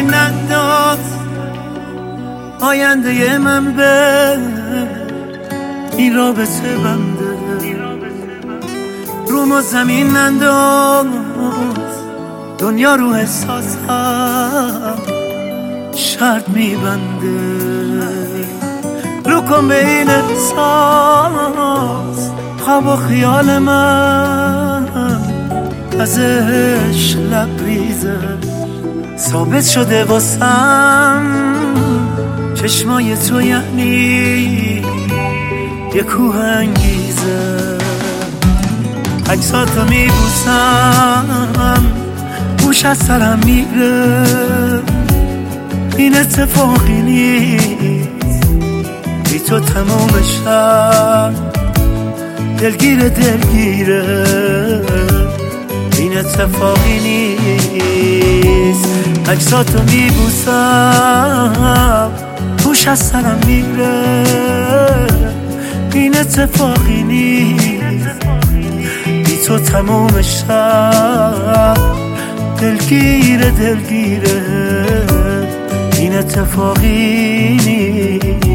زمین ننداز، آینده من به این رابطه بنده. رومو زمین ننداز، دنیا رو احساسم شرط میبنده. رو کن به این احساس، خواب و خیال من ازش لبریزه. ثابت شده واسم چشمای تو یعنی یه کوه انگیزه. عکساتو میبوسم، گوش از سرم میره. این اتفاقی نیست، بی تو تموم شب دلگیره. این اتفاقی نیست. عکساتو میبوسم، گوش از سرم میره. این اتفاقی نیست، بی تو تموم شب دلگیره. این اتفاقی نیست.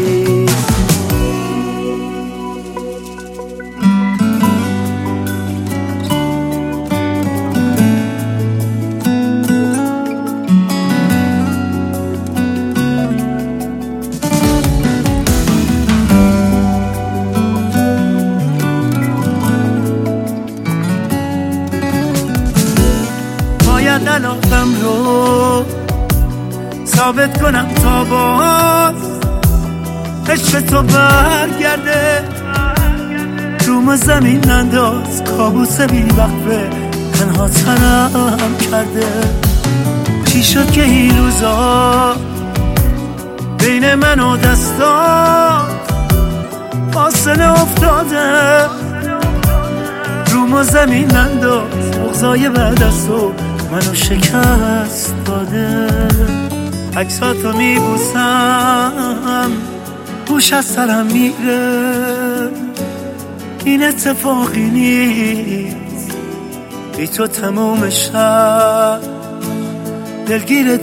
باید علاقم رو ثابت کنم تا باز عشق تو برگرده. روم زمین ننداز، کابوس بی وقفه تنها تنم کرده. چی شد که این روزا بین من و دستات فاصله افتاده؟ روم زمین ننداز، بغضای بعد از تو منو شکست داده. عکساتو میبوسم، گوش از سرم میره. این اتفاقی نیست، بی تو تموم شب دلگیره.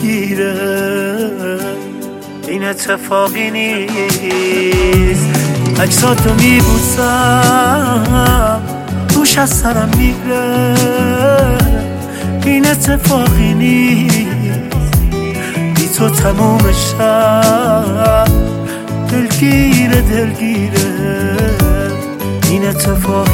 این اتفاقی نیست. عکساتو میبوسم، گوش از سرم میره. این اتفاقی نیست، بی تو تموم شب دلگیره. این اتفاقی